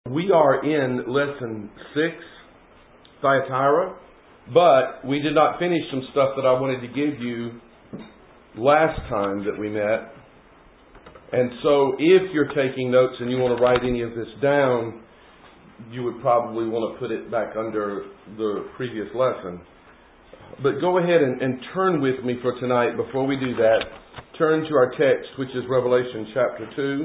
We are in lesson 6, Thyatira, but we did not finish some stuff that I wanted to give you last time that we met. And so if you're taking notes and you want to write any of this down, you would probably want to put it back under the previous lesson. But go ahead and turn with me for tonight. Before we do that, turn to our text, which is Revelation chapter 2.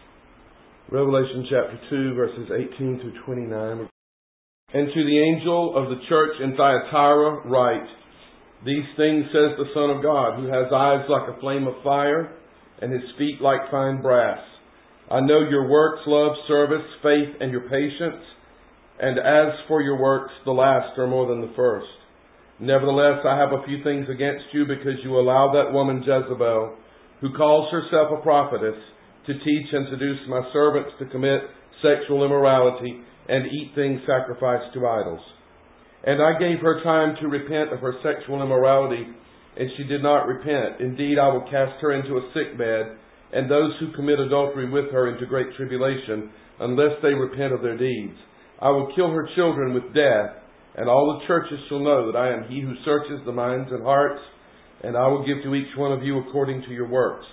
Revelation chapter 2, verses 18 through 29. And to the angel of the church in Thyatira write, These things says the Son of God, who has eyes like a flame of fire, and his feet like fine brass. I know your works, love, service, faith, and your patience. And as for your works, the last are more than the first. Nevertheless, I have a few things against you, because you allow that woman Jezebel, who calls herself a prophetess, to teach and seduce my servants to commit sexual immorality and eat things sacrificed to idols. And I gave her time to repent of her sexual immorality, and she did not repent. Indeed, I will cast her into a sick bed, and those who commit adultery with her into great tribulation, unless they repent of their deeds. I will kill her children with death, and all the churches shall know that I am he who searches the minds and hearts, and I will give to each one of you according to your works.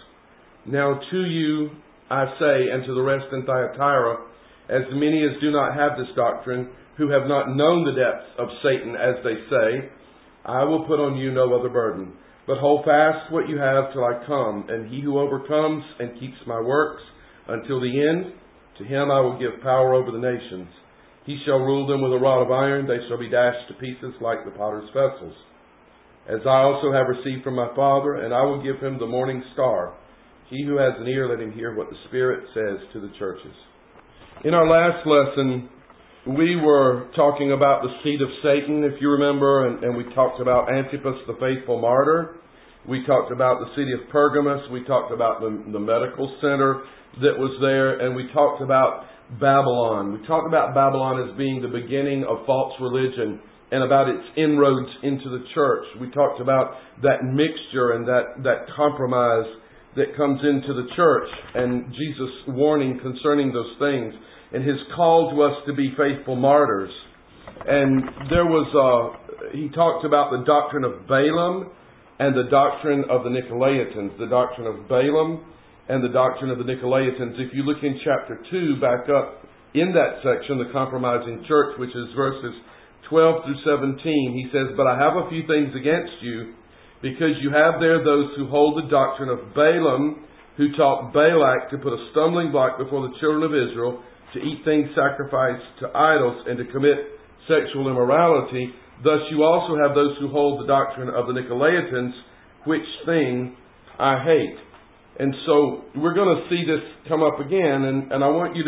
Now to you I say, and to the rest in Thyatira, as many as do not have this doctrine, who have not known the depths of Satan, as they say, I will put on you no other burden. But hold fast what you have till I come, and he who overcomes and keeps my works until the end, to him I will give power over the nations. He shall rule them with a rod of iron, they shall be dashed to pieces like the potter's vessels. As I also have received from my Father, and I will give him the morning star. He who has an ear, let him hear what the Spirit says to the churches. In our last lesson, we were talking about the seed of Satan, if you remember, and we talked about Antipas, the faithful martyr. We talked about the city of Pergamos. We talked about the medical center that was there, and we talked about Babylon. We talked about Babylon as being the beginning of false religion and about its inroads into the church. We talked about that mixture and that compromise that comes into the church, and Jesus' warning concerning those things, and his call to us to be faithful martyrs. And he talked about the doctrine of Balaam and the doctrine of the Nicolaitans. The doctrine of Balaam and the doctrine of the Nicolaitans. If you look in chapter 2, back up in that section, the compromising church, which is verses 12 through 17, he says, But I have a few things against you, because you have there those who hold the doctrine of Balaam, who taught Balak to put a stumbling block before the children of Israel, to eat things sacrificed to idols, and to commit sexual immorality. Thus you also have those who hold the doctrine of the Nicolaitans, which thing I hate. And so we're going to see this come up again, and I want you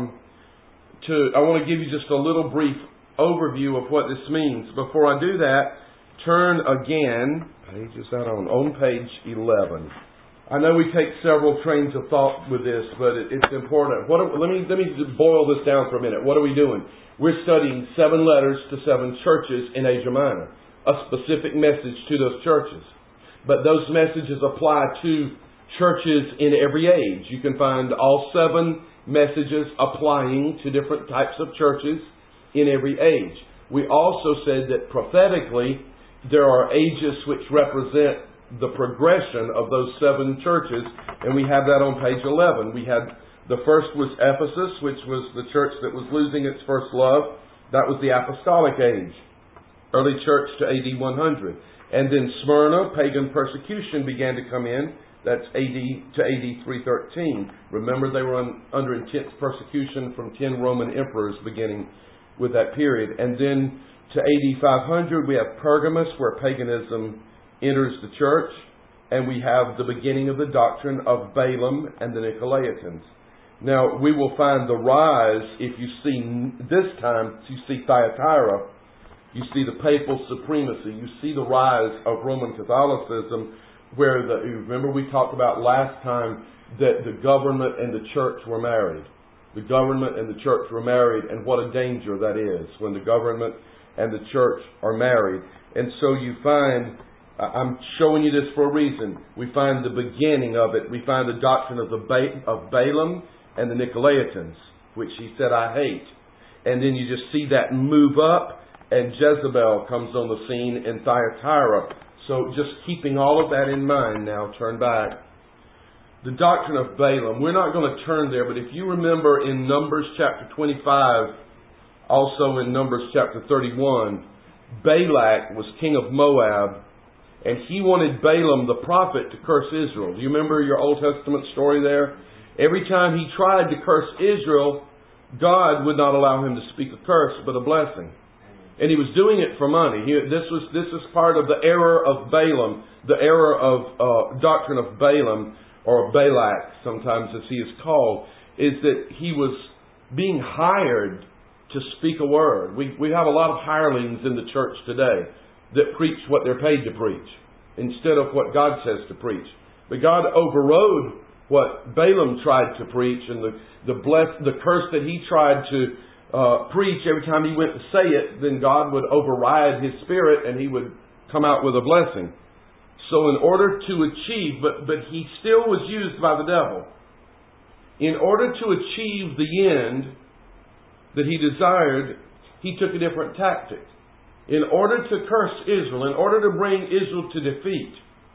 I want to give you just a little brief overview of what this means. Before I do that, turn again, page is that on page 11. I know we take several trains of thought with this, but it's important. Let me just boil this down for a minute. What are we doing? We're studying 7 letters to 7 churches in Asia Minor, a specific message to those churches. But those messages apply to churches in every age. You can find all 7 messages applying to different types of churches in every age. We also said that prophetically, there are ages which represent the progression of those 7 churches, and we have that on page 11. We had, the first was Ephesus, which was the church that was losing its first love. That was the apostolic age, early church to AD 100. And then Smyrna, pagan persecution began to come in. That's AD to AD 313. Remember, they were under intense persecution from 10 Roman emperors beginning with that period. And then to AD 500, we have Pergamos, where paganism enters the church, and we have the beginning of the doctrine of Balaam and the Nicolaitans. Now, we will find the rise, if you see this time, you see Thyatira, you see the papal supremacy, you see the rise of Roman Catholicism, where remember we talked about last time that the government and the church were married. The government and the church were married, and what a danger that is when the government and the church are married. And so you find, I'm showing you this for a reason, we find the beginning of it. We find the doctrine of Balaam and the Nicolaitans, which he said, I hate. And then you just see that move up, and Jezebel comes on the scene in Thyatira. So just keeping all of that in mind now, turn back. The doctrine of Balaam, we're not going to turn there, but if you remember in Numbers chapter 25, also in Numbers chapter 31, Balak was king of Moab, and he wanted Balaam the prophet to curse Israel. Do you remember your Old Testament story there? Every time he tried to curse Israel, God would not allow him to speak a curse, but a blessing. And he was doing it for money. This is part of the error of Balaam, the error of doctrine of Balaam, or Balak, sometimes as he is called, is that he was being hired to speak a word. We have a lot of hirelings in the church today that preach what they're paid to preach instead of what God says to preach. But God overrode what Balaam tried to preach, and the curse that he tried to preach every time he went to say it, then God would override his spirit and he would come out with a blessing. So in order to achieve, but he still was used by the devil. In order to achieve the end that he desired, he took a different tactic. In order to curse Israel, in order to bring Israel to defeat,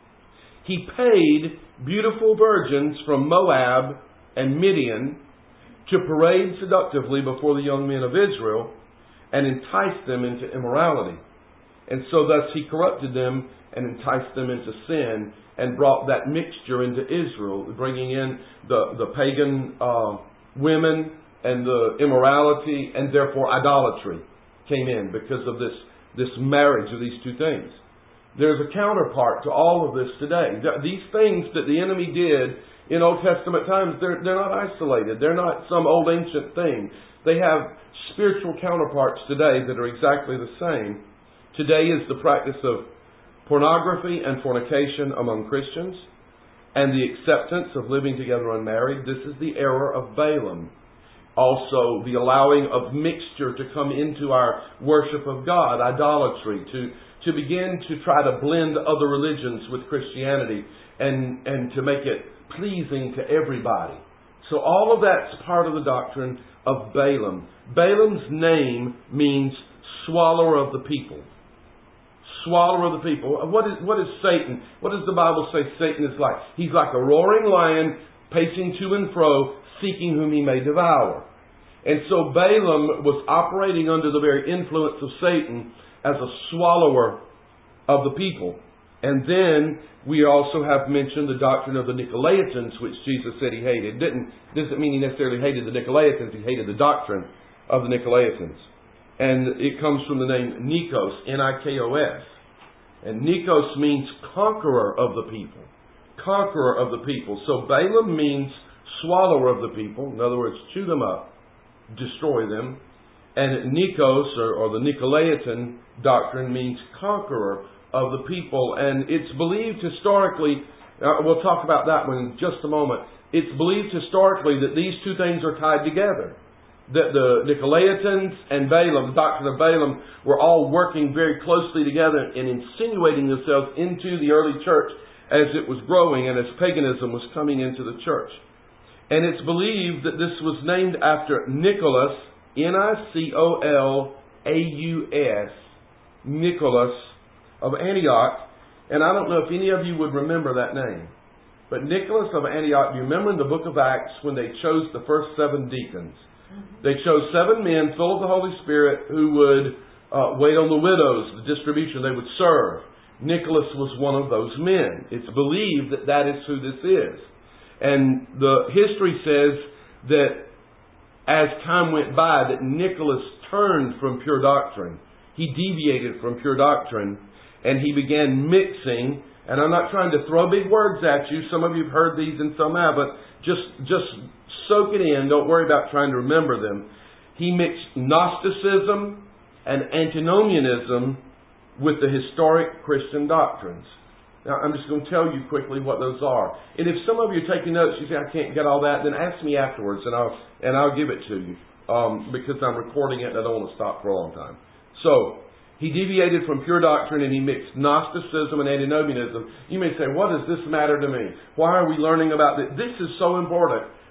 he paid beautiful virgins from Moab and Midian to parade seductively before the young men of Israel and entice them into immorality. And so thus he corrupted them and enticed them into sin and brought that mixture into Israel, bringing in the pagan women and the immorality, and therefore idolatry came in because of this marriage of these two things. There's a counterpart to all of this today. These things that the enemy did in Old Testament times, they're not isolated. They're not some old ancient thing. They have spiritual counterparts today that are exactly the same. Today is the practice of pornography and fornication among Christians, and the acceptance of living together unmarried. This is the error of Balaam. Also, the allowing of mixture to come into our worship of God, idolatry, to begin to try to blend other religions with Christianity and to make it pleasing to everybody. So all of that's part of the doctrine of Balaam. Balaam's name means swallower of the people. Swallower of the people. What is Satan? What does the Bible say Satan is like? He's like a roaring lion, pacing to and fro, seeking whom he may devour. And so Balaam was operating under the very influence of Satan as a swallower of the people. And then we also have mentioned the doctrine of the Nicolaitans, which Jesus said he hated. Doesn't mean he necessarily hated the Nicolaitans, he hated the doctrine of the Nicolaitans. And it comes from the name Nikos, Nikos. And Nikos means conqueror of the people. Conqueror of the people. So Balaam means swallower of the people. In other words, chew them up, destroy them. And Nikos, or the Nicolaitan doctrine, means conqueror of the people. And it's believed historically, we'll talk about that one in just a moment. It's believed historically that these two things are tied together. That the Nicolaitans and Balaam, the doctrine of Balaam, were all working very closely together and insinuating themselves into the early church as it was growing and as paganism was coming into the church. And it's believed that this was named after Nicholas, Nicolaus, Nicholas of Antioch. And I don't know if any of you would remember that name. But Nicholas of Antioch, do you remember in the book of Acts when they chose the first 7 deacons? They chose 7 men full of the Holy Spirit who would wait on the widows, the distribution, they would serve. Nicholas was one of those men. It's believed that that is who this is. And the history says that as time went by, that Nicholas turned from pure doctrine. He deviated from pure doctrine, and he began mixing. And I'm not trying to throw big words at you. Some of you have heard these and some have, but just soak it in. Don't worry about trying to remember them. He mixed Gnosticism and antinomianism with the historic Christian doctrines. Now, I'm just going to tell you quickly what those are. And if some of you are taking notes, you say, I can't get all that, then ask me afterwards, and I'll give it to you. Because I'm recording it and I don't want to stop for a long time. So, he deviated from pure doctrine and he mixed Gnosticism and antinomianism. You may say, what does this matter to me? Why are we learning about this? This is so important.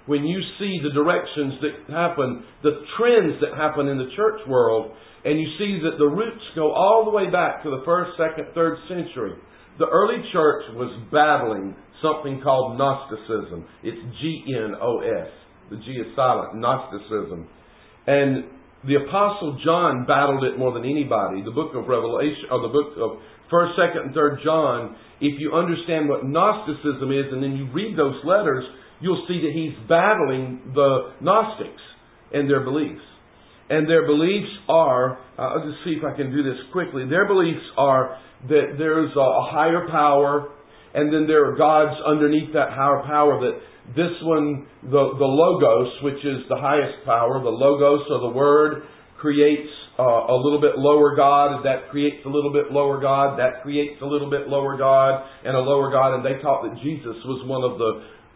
when you see the directions that happen, the trends that happen in the church world, and you see that the roots go all the way back to the 1st, 2nd, 3rd century. The early church was battling something called Gnosticism. It's G-N-O-S. The G is silent. Gnosticism. And the Apostle John battled it more than anybody. The book of Revelation, or the book of 1st, 2nd, and 3rd John, if you understand what Gnosticism is, and then you read those letters, you'll see that he's battling the Gnostics and their beliefs. And their beliefs are, I'll just see if I can do this quickly. Their beliefs are that there's a higher power, and then there are gods underneath that higher power. That this one, the Logos, which is the highest power, the Logos or the Word, creates a little bit lower God, and that creates a little bit lower God, that creates a little bit lower God, and a lower God. And they taught that Jesus was one of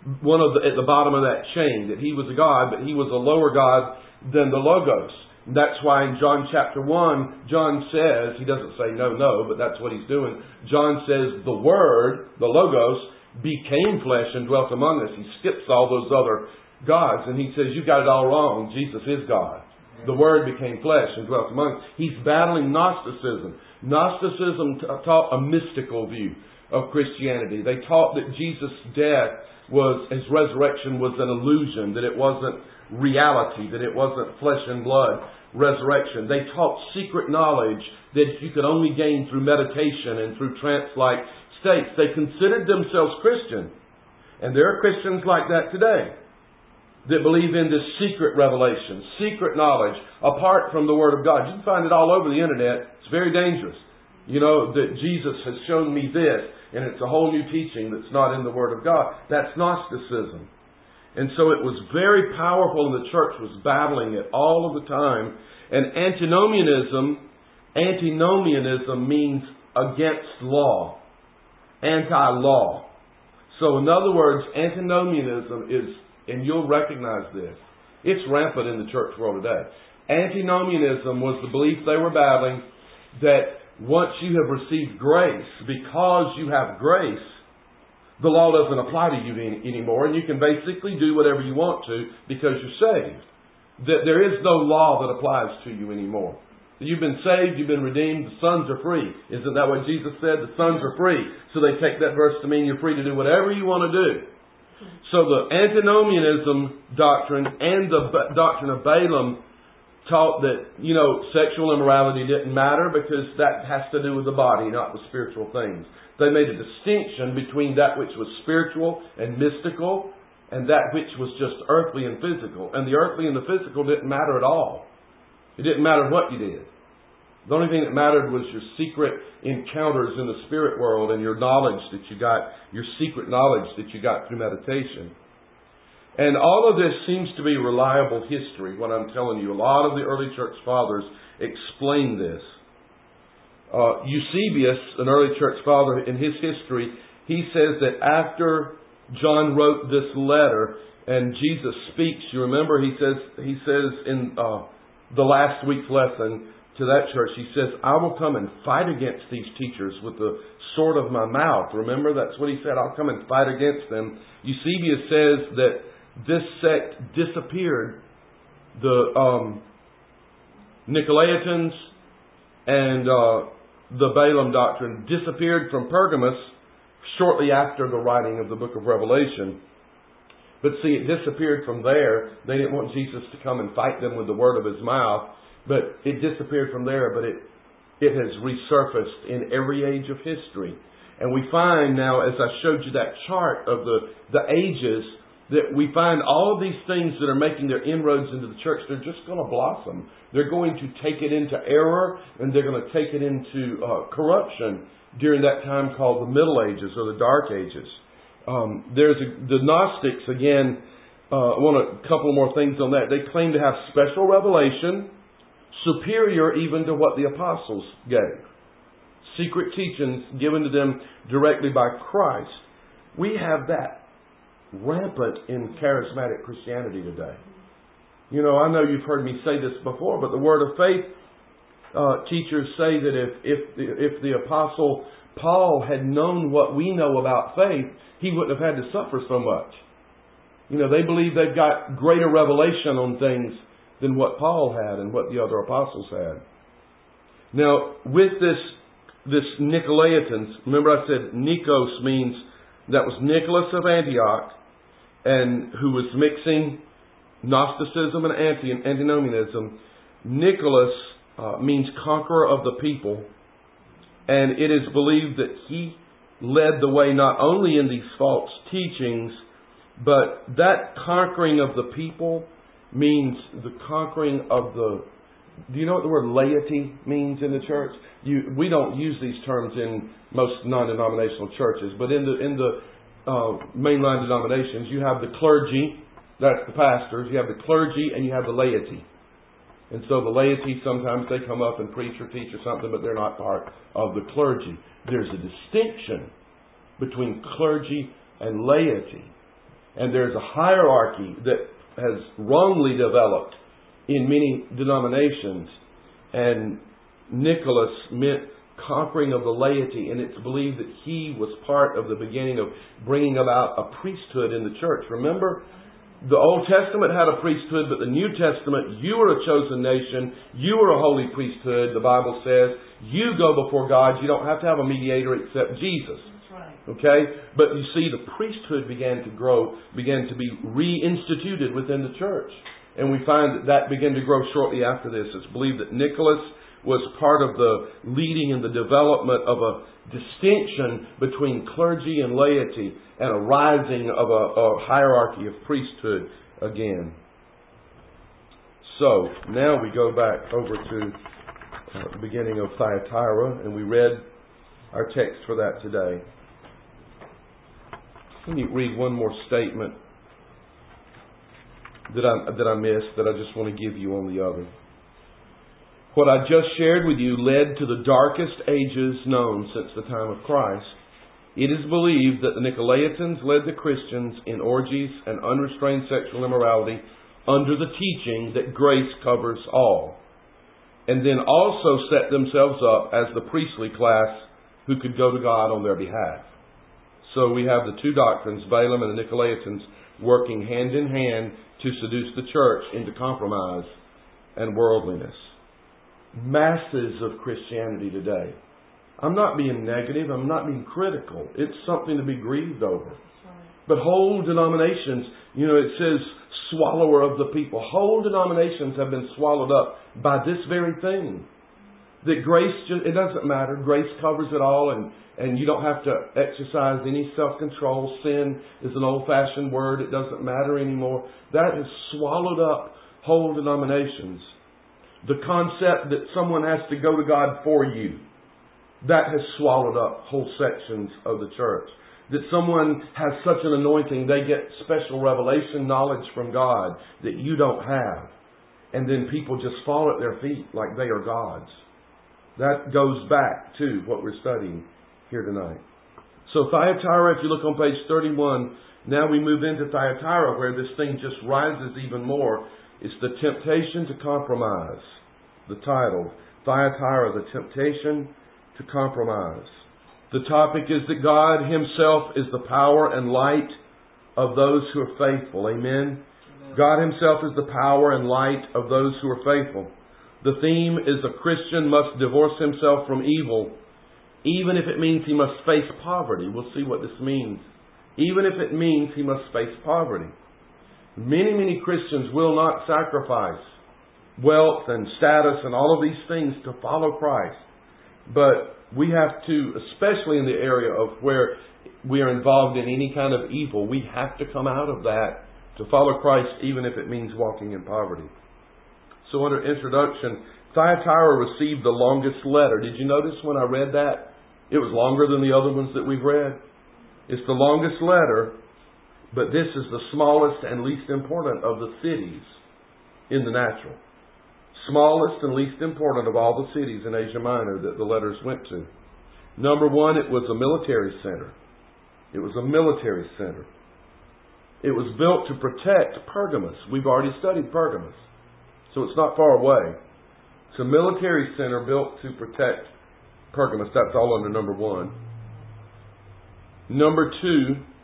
the at the bottom of that chain, that he was a God, but he was a lower God than the Logos. And that's why in John chapter 1, John says, he doesn't say no, but that's what he's doing. John says the Word, the Logos, became flesh and dwelt among us. He skips all those other gods, and he says, you've got it all wrong. Jesus is God. The Word became flesh and dwelt among us. He's battling Gnosticism. Gnosticism taught a mystical view of Christianity. They taught that Jesus' death his resurrection was an illusion, that it wasn't reality, that it wasn't flesh and blood resurrection. They taught secret knowledge that you could only gain through meditation and through trance-like states. They considered themselves Christian. And there are Christians like that today that believe in this secret revelation, secret knowledge, apart from the Word of God. You can find it all over the internet. It's very dangerous. You know, that Jesus has shown me this, and it's a whole new teaching that's not in the Word of God. That's Gnosticism. And so it was very powerful, and the church was battling it all of the time. And antinomianism means against law, anti-law. So in other words, antinomianism is, and you'll recognize this, it's rampant in the church world today. Antinomianism was the belief they were battling that once you have received grace, because you have grace, the law doesn't apply to you anymore, and you can basically do whatever you want to because you're saved. That there is no law that applies to you anymore. You've been saved, you've been redeemed, the sons are free. Isn't that what Jesus said? The sons are free. So they take that verse to mean you're free to do whatever you want to do. So the antinomianism doctrine and the doctrine of Balaam taught that, sexual immorality didn't matter because that has to do with the body, not with spiritual things. They made a distinction between that which was spiritual and mystical and that which was just earthly and physical. And the earthly and the physical didn't matter at all. It didn't matter what you did. The only thing that mattered was your secret encounters in the spirit world and your knowledge that you got, your secret knowledge that you got through meditation. And all of this seems to be reliable history, what I'm telling you. A lot of the early church fathers explain this. Eusebius, an early church father, in his history, he says that after John wrote this letter and Jesus speaks, you remember he says in the last week's lesson to that church, he says, I will come and fight against these teachers with the sword of my mouth. Remember, that's what he said, I'll come and fight against them. Eusebius says that this sect disappeared. The Nicolaitans and the Balaam doctrine disappeared from Pergamos shortly after the writing of the book of Revelation. But see, it disappeared from there. They didn't want Jesus to come and fight them with the word of his mouth. But it disappeared from there, but it has resurfaced in every age of history. And we find now, as I showed you that chart of the ages, that we find all of these things that are making their inroads into the church, they're just going to blossom. They're going to take it into error, and they're going to take it into corruption during that time called the Middle Ages or the Dark Ages. The Gnostics, again, I want a couple more things on that. They claim to have special revelation, superior even to what the apostles gave. Secret teachings given to them directly by Christ. We have that rampant in charismatic Christianity today. I know you've heard me say this before, but the Word of Faith teachers say that if the Apostle Paul had known what we know about faith, he wouldn't have had to suffer so much. They believe they've got greater revelation on things than what Paul had and what the other apostles had. Now, with this Nicolaitans, remember I said Nikos means, that was Nicholas of Antioch, and who was mixing Gnosticism and antinomianism. Nicholas means conqueror of the people, and it is believed that he led the way not only in these false teachings, but that conquering of the people means the conquering of the... Do you know what the word laity means in the church? We don't use these terms in most non-denominational churches, but in the mainline denominations, you have the clergy, that's the pastors, you have the clergy, and you have the laity. And so the laity, sometimes they come up and preach or teach or something, but they're not part of the clergy. There's a distinction between clergy and laity. And there's a hierarchy that has wrongly developed in many denominations. And Nicholas meant conquering of the laity, and it's believed that he was part of the beginning of bringing about a priesthood in the church. Remember, the Old Testament had a priesthood, but the New Testament, you are a chosen nation, you are a holy priesthood, the Bible says. You go before God, you don't have to have a mediator except Jesus. That's right. Okay? But you see, the priesthood began to grow, began to be reinstituted within the church. And we find that began to grow shortly after this. It's believed that Nicholas was part of the leading and the development of a distinction between clergy and laity and a rising of a hierarchy of priesthood again. So, now we go back over to the beginning of Thyatira, and we read our text for that today. Let me read one more statement that I missed, that I just want to give you on the other. What I just shared with you led to the darkest ages known since the time of Christ. It is believed that the Nicolaitans led the Christians in orgies and unrestrained sexual immorality under the teaching that grace covers all, and then also set themselves up as the priestly class who could go to God on their behalf. So we have the two doctrines, Balaam and the Nicolaitans, working hand in hand to seduce the church into compromise and worldliness. Masses of Christianity today. I'm not being negative, I'm not being critical. It's something to be grieved over. But whole denominations, it says swallower of the people. Whole denominations have been swallowed up by this very thing. That grace, it doesn't matter. Grace covers it all, and you don't have to exercise any self-control. Sin is an old-fashioned word. It doesn't matter anymore. That has swallowed up whole denominations. The concept that someone has to go to God for you, that has swallowed up whole sections of the church. That someone has such an anointing, they get special revelation knowledge from God that you don't have. And then people just fall at their feet like they are gods. That goes back to what we're studying here tonight. So Thyatira, if you look on page 31, now we move into Thyatira where this thing just rises even more. It's the temptation to compromise. The title, Thyatira, the temptation to compromise. The topic is that God Himself is the power and light of those who are faithful. Amen? God Himself is the power and light of those who are faithful. The theme is a Christian must divorce himself from evil, even if it means he must face poverty. We'll see what this means. Even if it means he must face poverty. Many Christians will not sacrifice wealth and status and all of these things to follow Christ. But we have to, especially in the area of where we are involved in any kind of evil, we have to come out of that to follow Christ, even if it means walking in poverty. So under introduction, Thyatira received the longest letter. Did you notice when I read that? It was longer than the other ones that we've read. It's the longest letter, but this is the smallest and least important of the cities in the natural. Smallest and least important of all the cities in Asia Minor that the letters went to. Number one, it was a military center. It was a military center. It was built to protect Pergamos. We've already studied Pergamos, so it's not far away. It's a military center built to protect Pergamos. That's all under number one. Number two,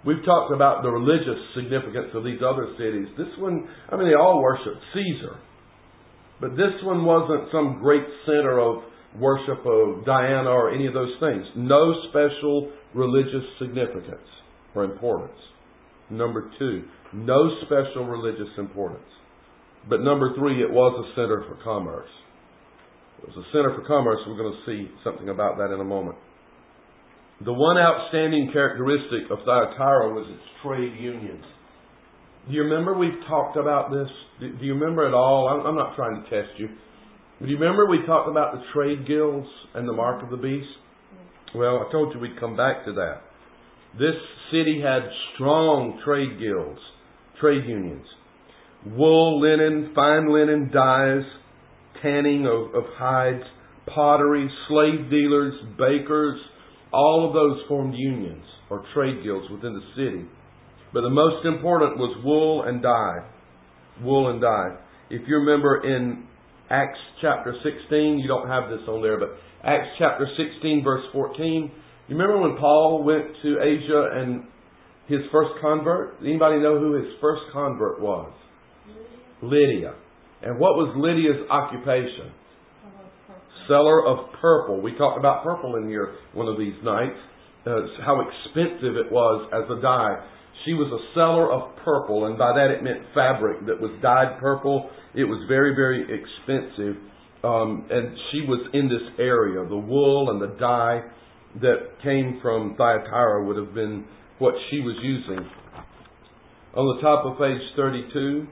We've talked about the religious significance of these other cities. This one, I mean, they all worship Caesar. But this one wasn't some great center of worship of Diana or any of those things. No special religious significance or importance. Number 2, no special religious importance. But number 3, it was a center for commerce. It was a center for commerce. We're going to see something about that in a moment. The one outstanding characteristic of Thyatira was its trade unions. Do you remember we've talked about this? Do you remember at all? I'm not trying to test you. Do you remember we talked about the trade guilds and the mark of the beast? Well, I told you we'd come back to that. This city had strong trade guilds, trade unions. Wool, linen, fine linen, dyes, tanning of hides, pottery, slave dealers, bakers, all of those formed unions or trade guilds within the city. But the most important was wool and dye. Wool and dye. If you remember in Acts chapter 16, you don't have this on there, but Acts chapter 16 verse 14, you remember when Paul went to Asia and his first convert? Anybody know who his first convert was? Lydia. And what was Lydia's occupation? Seller of purple. We talked about purple in here one of these nights. How expensive it was as a dye. She was a seller of purple, and by that it meant fabric that was dyed purple. It was very, very expensive. And she was in this area. The wool and the dye that came from Thyatira would have been what she was using. On the top of page 32,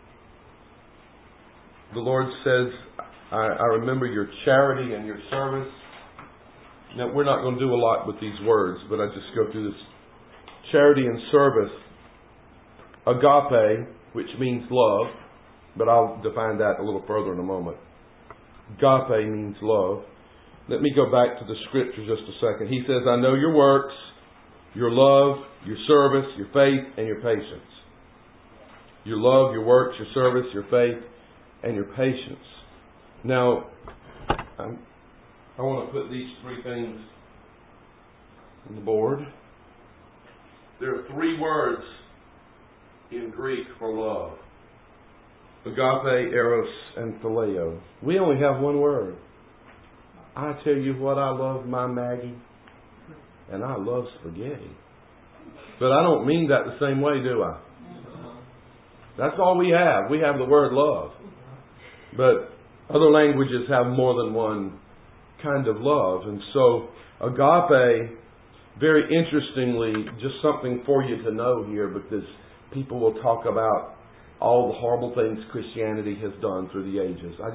the Lord says, I remember your charity and your service. Now, we're not going to do a lot with these words, but I just go through this. Charity and service. Agape, which means love, but I'll define that a little further in a moment. Agape means love. Let me go back to the scripture just a second. He says, I know your works, your love, your service, your faith, and your patience. Your love, your works, your service, your faith, and your patience. Now, I want to put these 3 things on the board. There are 3 words in Greek for love. Agape, eros, and phileo. We only have 1 word. I tell you what, I love my Maggie, and I love spaghetti. But I don't mean that the same way, do I? That's all we have. We have the word love. But other languages have more than one kind of love. And so, agape, very interestingly, just something for you to know here, because people will talk about all the horrible things Christianity has done through the ages. I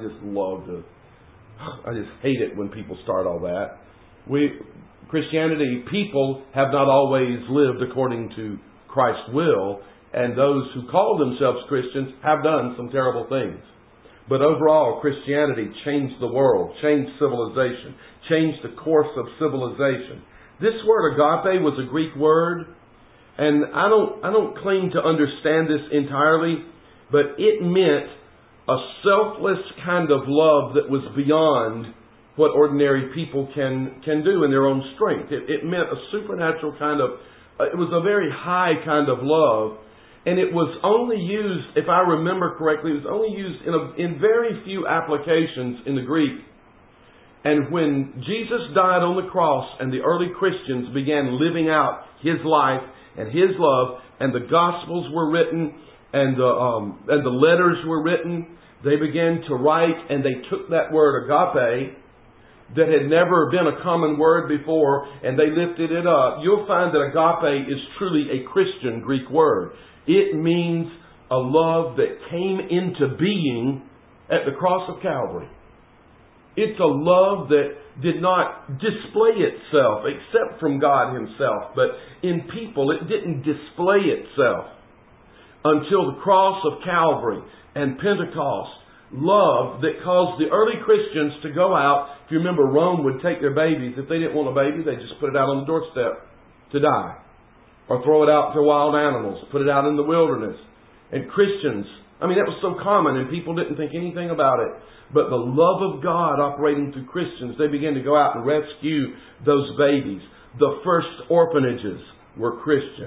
just hate it when people start all that. Christianity, people have not always lived according to Christ's will, and those who call themselves Christians have done some terrible things. But overall, Christianity changed the world, changed civilization, changed the course of civilization. This word agape was a Greek word, and I don't claim to understand this entirely, but it meant a selfless kind of love that was beyond what ordinary people can do in their own strength. It meant a supernatural kind of, it was a very high kind of love. And it was only used, if I remember correctly, it was only used in very few applications in the Greek. And when Jesus died on the cross and the early Christians began living out His life and His love, and the Gospels were written and the letters were written, they began to write, and they took that word agape that had never been a common word before, and they lifted it up. You'll find that agape is truly a Christian Greek word. It means a love that came into being at the cross of Calvary. It's a love that did not display itself except from God Himself, but in people it didn't display itself until the cross of Calvary and Pentecost. Love that caused the early Christians to go out. If you remember, Rome would take their babies. If they didn't want a baby, they just put it out on the doorstep to die. Or throw it out to wild animals, put it out in the wilderness. And Christians, that was so common and people didn't think anything about it. But the love of God operating through Christians, they began to go out and rescue those babies. The first orphanages were Christian.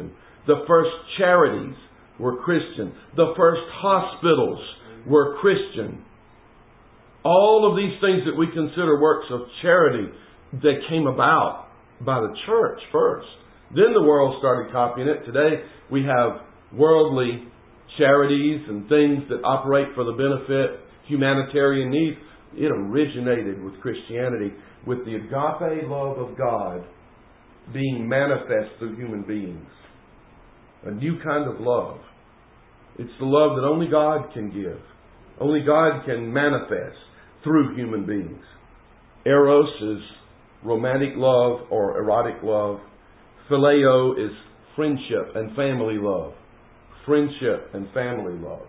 The first charities were Christian. The first hospitals were Christian. All of these things that we consider works of charity, they came about by the church first. Then the world started copying it. Today we have worldly charities and things that operate for the benefit, humanitarian needs. It originated with Christianity, with the agape love of God being manifest through human beings. A new kind of love. It's the love that only God can give. Only God can manifest through human beings. Eros is romantic love or erotic love. Phileo is friendship and family love. Friendship and family love.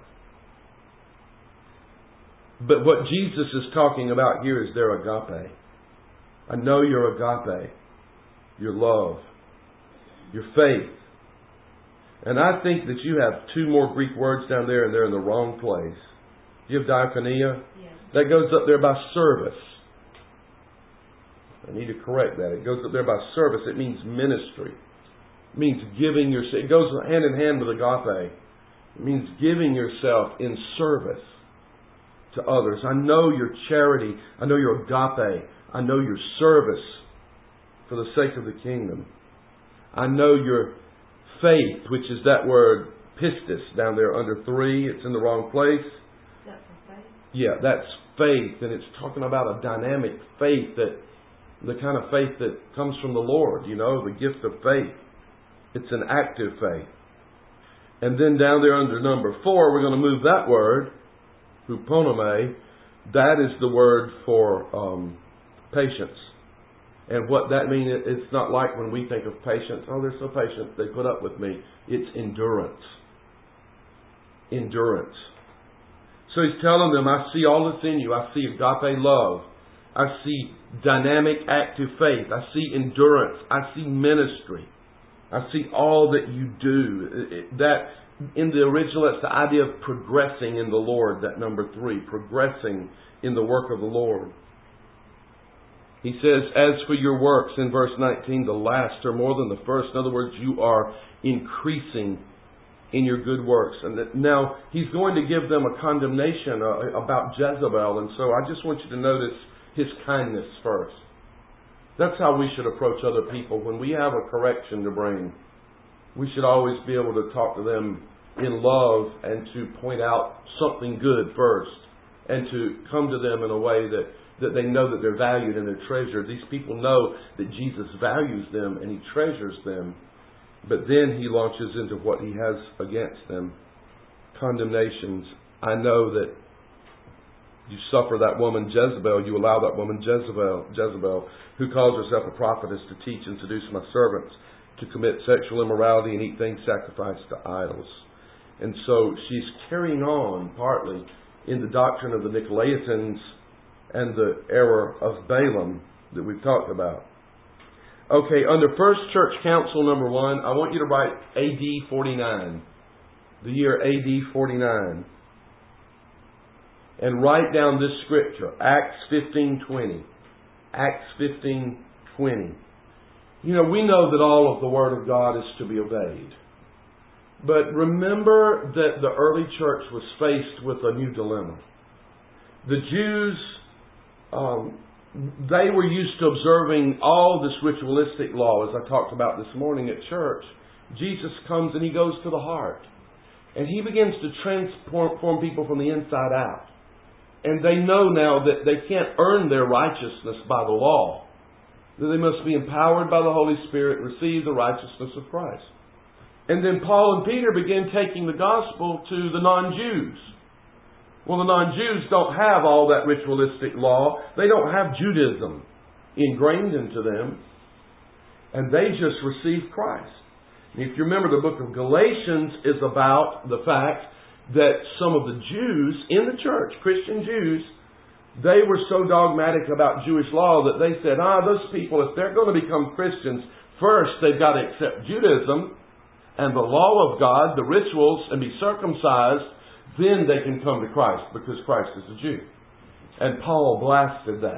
But what Jesus is talking about here is their agape. I know your agape, your love, your faith. And I think that you have two more Greek words down there and they're in the wrong place. You have diakonia? Yes. That goes up there by service. I need to correct that. It goes up there by service. It means ministry. It means giving yourself. It goes hand in hand with agape. It means giving yourself in service to others. I know your charity. I know your agape. I know your service for the sake of the kingdom. I know your faith, which is that word pistis down there under 3. It's in the wrong place. Is that for faith? Yeah, that's faith. And it's talking about a dynamic faith, that the kind of faith that comes from the Lord, the gift of faith. It's an active faith. And then down there under number 4, we're going to move that word, huponome. That is the word for patience. And what that means, it's not like when we think of patience, oh, they're so patient, they put up with me. It's endurance. Endurance. So he's telling them, I see all that's in you. I see agape love. I see dynamic, active faith. I see endurance. I see ministry. I see all that you do. That, in the original, it's the idea of progressing in the Lord, that number 3, progressing in the work of the Lord. He says, as for your works, in verse 19, the last are more than the first. In other words, you are increasing in your good works. And now, he's going to give them a condemnation about Jezebel. And so I just want you to notice his kindness first. That's how we should approach other people. When we have a correction to bring, we should always be able to talk to them in love and to point out something good first. And to come to them in a way that they know that they're valued and they're treasured. These people know that Jesus values them and He treasures them. But then He launches into what He has against them. Condemnations. I know that you suffer that woman Jezebel. You allow that woman Jezebel, who calls herself a prophetess, to teach and seduce my servants to commit sexual immorality and eat things sacrificed to idols. And so she's carrying on partly in the doctrine of the Nicolaitans and the error of Balaam that we've talked about. Okay, under First Church Council number 1, I want you to write AD 49. The year AD 49. And write down this scripture, Acts 15:20. Acts 15:20. We know that all of the Word of God is to be obeyed. But remember that the early church was faced with a new dilemma. The Jews, they were used to observing all this ritualistic law, as I talked about this morning at church. Jesus comes and He goes to the heart. And He begins to transform people from the inside out. And they know now that they can't earn their righteousness by the law. That they must be empowered by the Holy Spirit, receive the righteousness of Christ. And then Paul and Peter begin taking the gospel to the non-Jews. Well, the non-Jews don't have all that ritualistic law. They don't have Judaism ingrained into them. And they just receive Christ. And if you remember, the book of Galatians is about the fact that some of the Jews in the church, Christian Jews, they were so dogmatic about Jewish law that they said, those people, if they're going to become Christians, first they've got to accept Judaism and the law of God, the rituals, and be circumcised, then they can come to Christ, because Christ is a Jew. And Paul blasted that.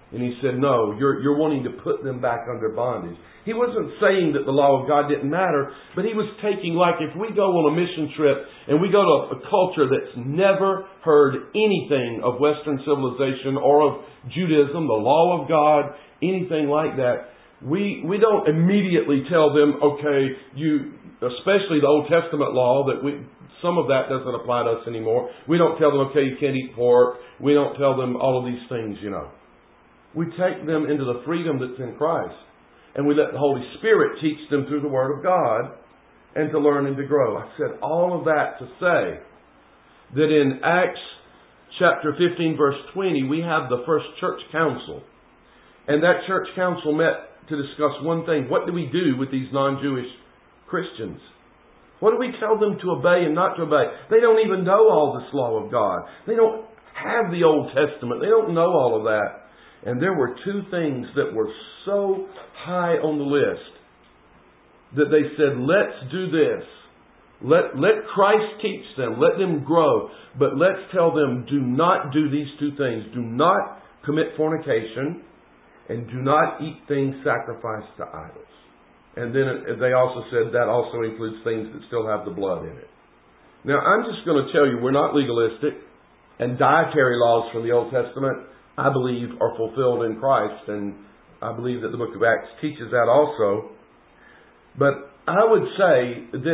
And he said, no, you're wanting to put them back under bondage. He wasn't saying that the law of God didn't matter, but he was taking, like if we go on a mission trip and we go to a culture that's never heard anything of Western civilization or of Judaism, the law of God, anything like that, we don't immediately tell them, okay, especially the Old Testament law, some of that doesn't apply to us anymore. We don't tell them, okay, you can't eat pork. We don't tell them all of these things, We take them into the freedom that's in Christ. And we let the Holy Spirit teach them through the Word of God and to learn and to grow. I said all of that to say that in Acts chapter 15 verse 20 we have the first church council. And that church council met to discuss one thing. What do we do with these non-Jewish Christians? What do we tell them to obey and not to obey? They don't even know all this law of God. They don't have the Old Testament. They don't know all of that. And there were two things that were so high on the list that they said, let's do this. Let Christ teach them. Let them grow. But let's tell them, do not do these two things. Do not commit fornication and do not eat things sacrificed to idols. And then they also said that also includes things that still have the blood in it. Now, I'm just going to tell you, we're not legalistic. And dietary laws from the Old Testament, I believe, are fulfilled in Christ. And I believe that the book of Acts teaches that also. But I would say that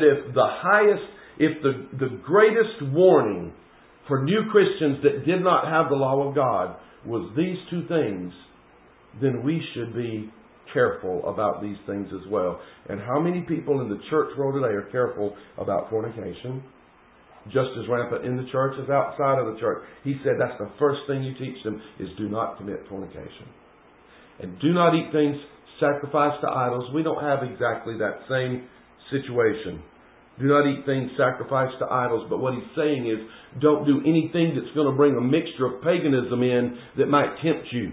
if the greatest warning for new Christians that did not have the law of God was these two things, then we should be careful about these things as well. And how many people in the church world today are careful about fornication? Just as rampant in the church as outside of the church. He said that's the first thing you teach them is do not commit fornication. And do not eat things sacrificed to idols. We don't have exactly that same situation. Do not eat things sacrificed to idols. But what he's saying is don't do anything that's going to bring a mixture of paganism in that might tempt you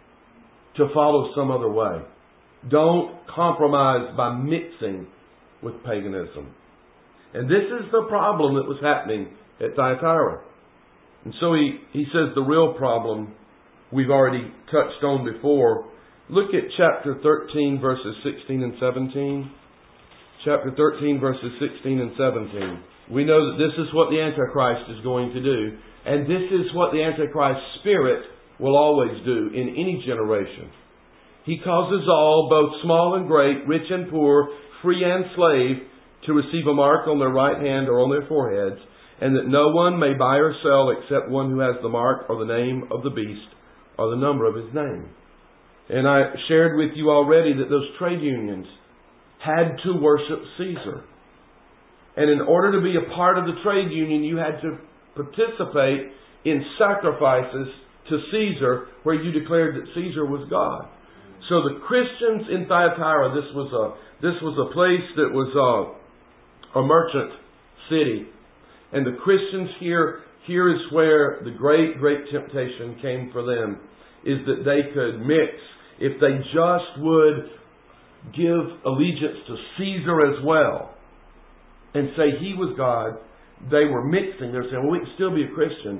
to follow some other way. Don't compromise by mixing with paganism. And this is the problem that was happening at Thyatira. And so he says the real problem we've already touched on before. Look at chapter 13 verses 16 and 17. Chapter 13 verses 16 and 17. We know that this is what the Antichrist is going to do. And this is what the Antichrist spirit will always do in any generation. He causes all, both small and great, rich and poor, free and slave, to receive a mark on their right hand or on their foreheads, and that no one may buy or sell except one who has the mark or the name of the beast or the number of his name. And I shared with you already that those trade unions had to worship Caesar. And in order to be a part of the trade union, you had to participate in sacrifices to Caesar, where you declared that Caesar was God. So the Christians in Thyatira, this was a place that was a merchant city. And the Christians here is where the great temptation came for them, is that they could mix. If they just would give allegiance to Caesar as well and say he was God, they were mixing. They're saying, well, we can still be a Christian,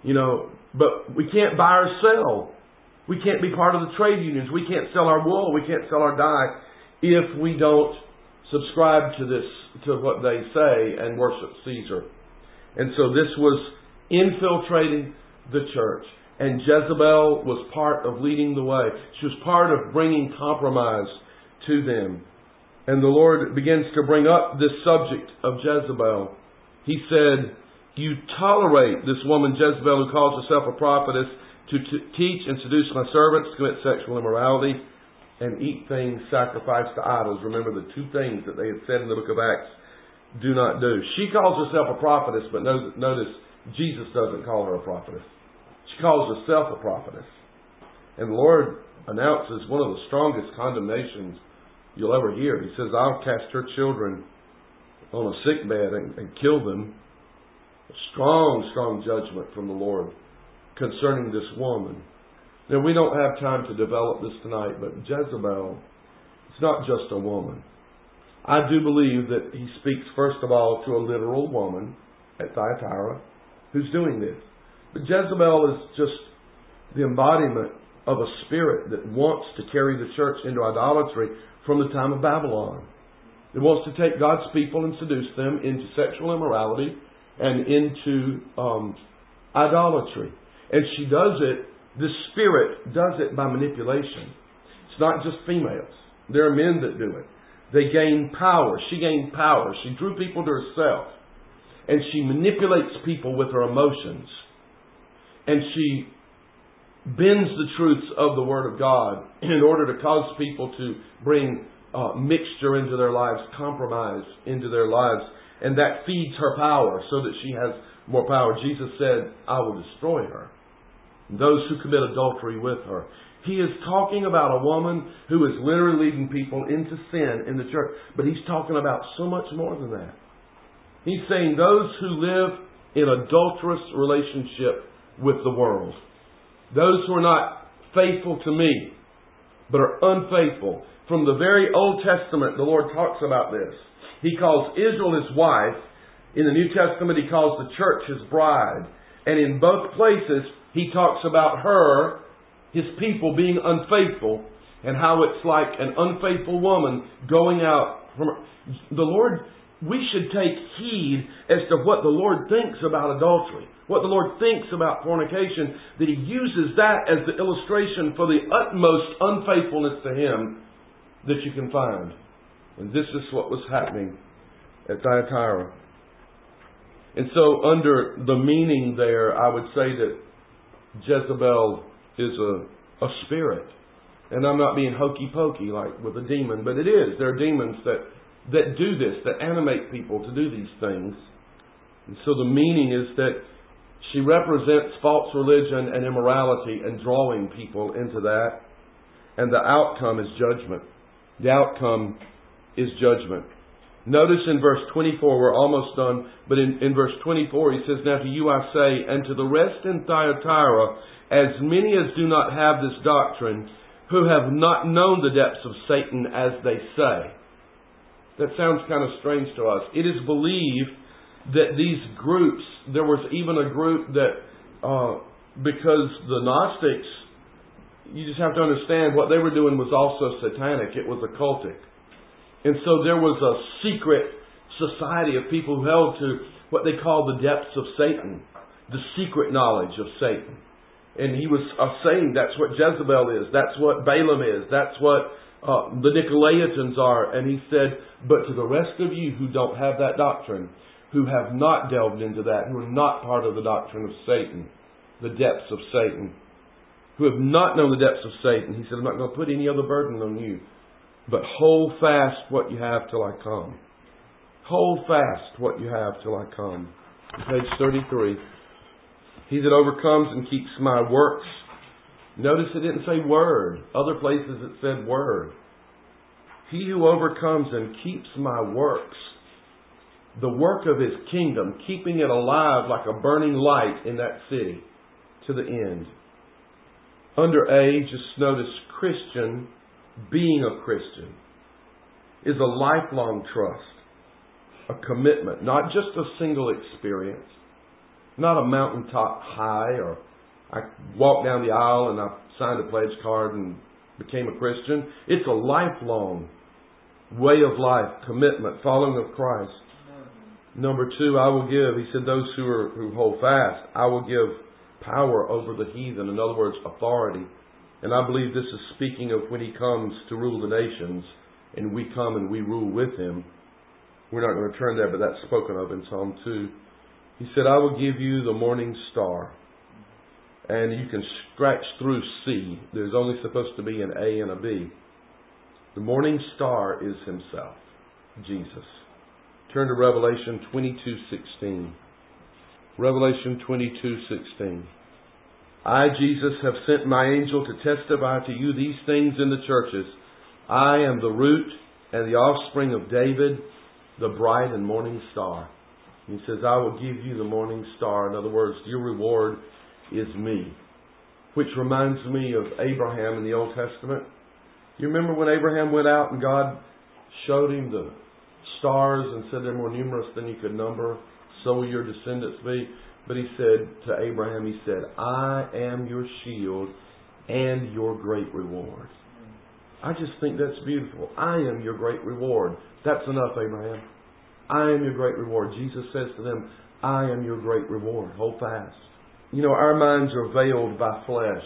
but we can't buy or sell. We can't be part of the trade unions. We can't sell our wool. We can't sell our dye if we don't subscribe to what they say and worship Caesar. And so this was infiltrating the church. And Jezebel was part of leading the way. She was part of bringing compromise to them. And the Lord begins to bring up this subject of Jezebel. He said, you tolerate this woman Jezebel, who calls herself a prophetess, to teach and seduce my servants, to commit sexual immorality, and eat things sacrificed to idols. Remember the two things that they had said in the book of Acts, do not do. She calls herself a prophetess, but notice Jesus doesn't call her a prophetess. She calls herself a prophetess. And the Lord announces one of the strongest condemnations you'll ever hear. He says, I'll cast her children on a sick bed and kill them. A strong judgment from the Lord concerning this woman. Now, we don't have time to develop this tonight, but Jezebel, it's not just a woman. I do believe that he speaks first of all to a literal woman at Thyatira who's doing this. But Jezebel is just the embodiment of a spirit that wants to carry the church into idolatry from the time of Babylon. It wants to take God's people and seduce them into sexual immorality and into idolatry. And she does it, the spirit does it by manipulation. It's not just females. There are men that do it. They gain power. She gained power. She drew people to herself. And she manipulates people with her emotions. And she bends the truths of the Word of God in order to cause people to bring mixture into their lives, compromise into their lives. And that feeds her power so that she has more power. Jesus said, I will destroy her. Those who commit adultery with her. He is talking about a woman who is literally leading people into sin in the church. But he's talking about so much more than that. He's saying those who live in adulterous relationship with the world. Those who are not faithful to me, but are unfaithful. From the very Old Testament, the Lord talks about this. He calls Israel His wife. In the New Testament, He calls the church His bride. And in both places, He talks about her, His people, being unfaithful, and how it's like an unfaithful woman going out from her. The Lord, we should take heed as to what the Lord thinks about adultery, what the Lord thinks about fornication, that He uses that as the illustration for the utmost unfaithfulness to Him that you can find. And this is what was happening at Thyatira. And so under the meaning there, I would say that Jezebel is a spirit. And I'm not being hokey-pokey like with a demon, but it is. There are demons that do this, that animate people to do these things. And so the meaning is that she represents false religion and immorality and drawing people into that. And the outcome is judgment. The outcome is judgment. Notice in verse 24, we're almost done, but in verse 24 he says, Now to you I say, and to the rest in Thyatira, as many as do not have this doctrine, who have not known the depths of Satan as they say. That sounds kind of strange to us. It is believed that these groups, there was even a group that, because the Gnostics, you just have to understand what they were doing was also satanic. It was occultic. And so there was a secret society of people who held to what they call the depths of Satan, the secret knowledge of Satan. And he was saying that's what Jezebel is, that's what Balaam is, that's what the Nicolaitans are. And he said, but to the rest of you who don't have that doctrine, who have not delved into that, who are not part of the doctrine of Satan, the depths of Satan, who have not known the depths of Satan, he said, I'm not going to put any other burden on you. But hold fast what you have till I come. Hold fast what you have till I come. Page 33. He that overcomes and keeps my works. Notice it didn't say word. Other places it said word. He who overcomes and keeps my works. The work of His kingdom. Keeping it alive like a burning light in that city. To the end. Under A, just notice Christian. Being a Christian is a lifelong trust, a commitment, not just a single experience, not a mountaintop high, or I walked down the aisle and I signed a pledge card and became a Christian. It's a lifelong way of life, commitment, following of Christ. Number 2, I will give, he said, those who hold fast, I will give power over the heathen. In other words, authority. And I believe this is speaking of when He comes to rule the nations and we come and we rule with Him. We're not going to turn there, but that's spoken of in Psalm 2. He said, I will give you the morning star. And you can scratch through C. There's only supposed to be an A and a B. The morning star is Himself, Jesus. Turn to Revelation 22:16. Revelation 22:16. I, Jesus, have sent my angel to testify to you these things in the churches. I am the root and the offspring of David, the bright and morning star. He says, I will give you the morning star. In other words, your reward is me. Which reminds me of Abraham in the Old Testament. You remember when Abraham went out and God showed him the stars and said they're more numerous than you could number, so will your descendants be. But He said to Abraham, He said, I am your shield and your great reward. I just think that's beautiful. I am your great reward. That's enough, Abraham. I am your great reward. Jesus says to them, I am your great reward. Hold fast. You know, our minds are veiled by flesh,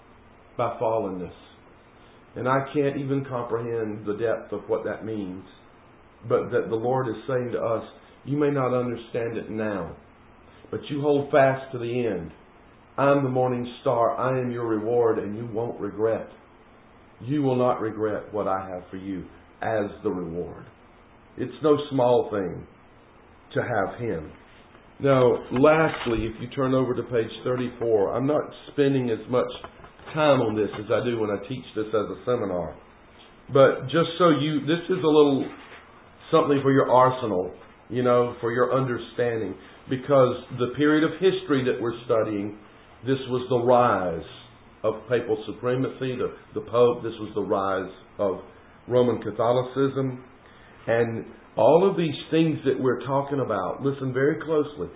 by fallenness. And I can't even comprehend the depth of what that means. But that the Lord is saying to us, you may not understand it now, but you hold fast to the end. I'm the morning star. I am your reward, and you won't regret. You will not regret what I have for you as the reward. It's no small thing to have Him. Now, lastly, if you turn over to page 34, I'm not spending as much time on this as I do when I teach this as a seminar. But just so this is a little something for your arsenal, for your understanding. Because the period of history that we're studying, this was the rise of papal supremacy, the Pope. This was the rise of Roman Catholicism. And all of these things that we're talking about, listen very closely.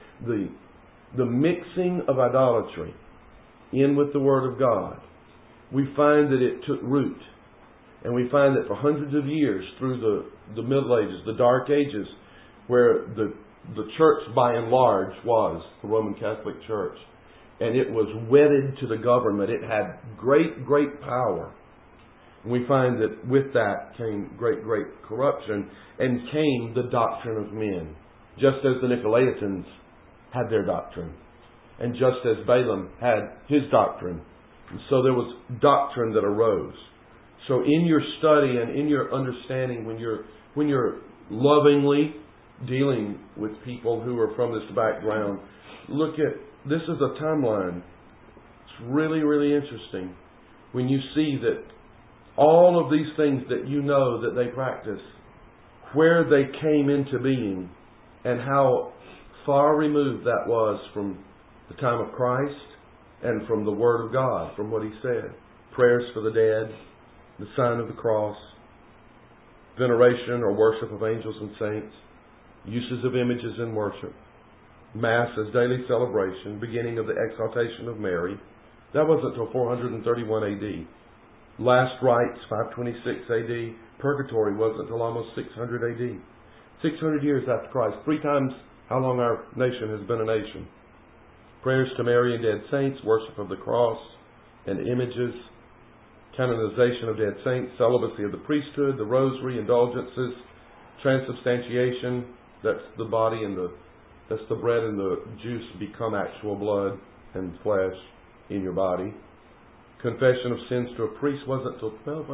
The mixing of idolatry in with the Word of God, we find that it took root. And we find that for hundreds of years, through the Middle Ages, the Dark Ages, where the church by and large was the Roman Catholic Church, and it was wedded to the government. It had great, great power. And we find that with that came great, great corruption, and came the doctrine of men. Just as the Nicolaitans had their doctrine, and just as Balaam had his doctrine. And so there was doctrine that arose. So in your study and in your understanding, when you're lovingly dealing with people who are from this background, look at, this is a timeline. It's really, really interesting when you see that all of these things that you know that they practice, where they came into being, and how far removed that was from the time of Christ and from the Word of God, from what He said. Prayers for the dead, the sign of the cross, veneration or worship of angels and saints, uses of images in worship, Mass as daily celebration, beginning of the exaltation of Mary. That wasn't until 431 AD. Last rites, 526 AD. Purgatory wasn't until almost 600 AD. 600 years after Christ. 3 times how long our nation has been a nation. Prayers to Mary and dead saints, worship of the cross and images, canonization of dead saints, celibacy of the priesthood, the rosary, indulgences, transubstantiation, that's the body and that's the bread and the juice become actual blood and flesh in your body. Confession of sins to a priest wasn't until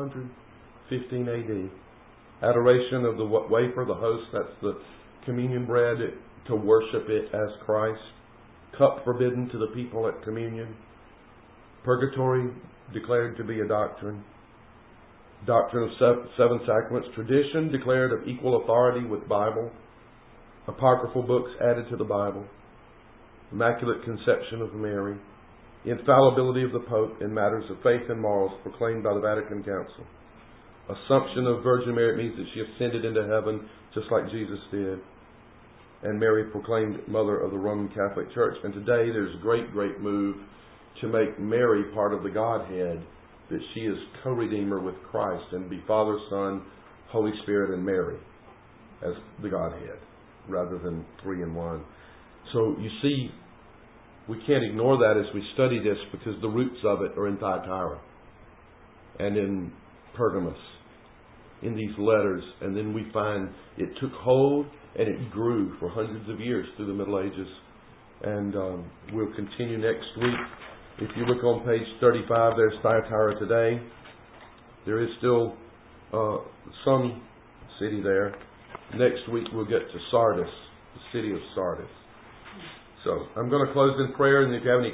1215 AD. Adoration of the wafer, the host, that's the communion bread, to worship it as Christ. Cup forbidden to the people at communion. Purgatory declared to be a doctrine. Doctrine of 7 sacraments. Tradition declared of equal authority with Bible. Apocryphal books added to the Bible. Immaculate conception of Mary. Infallibility of the Pope in matters of faith and morals proclaimed by the Vatican Council. Assumption of Virgin Mary means that she ascended into heaven just like Jesus did. And Mary proclaimed Mother of the Roman Catholic Church. And today there's a great, great move to make Mary part of the Godhead, that she is co-redeemer with Christ and be Father, Son, Holy Spirit, and Mary as the Godhead, rather than 3 in 1. So you see, we can't ignore that as we study this, because the roots of it are in Thyatira and in Pergamos, in these letters. And then we find it took hold and it grew for hundreds of years through the Middle Ages. And we'll continue next week. If you look on page 35, there's Thyatira today. There is still some city there. Next week we'll get to Sardis, the city of Sardis. So I'm going to close in prayer, and if you have any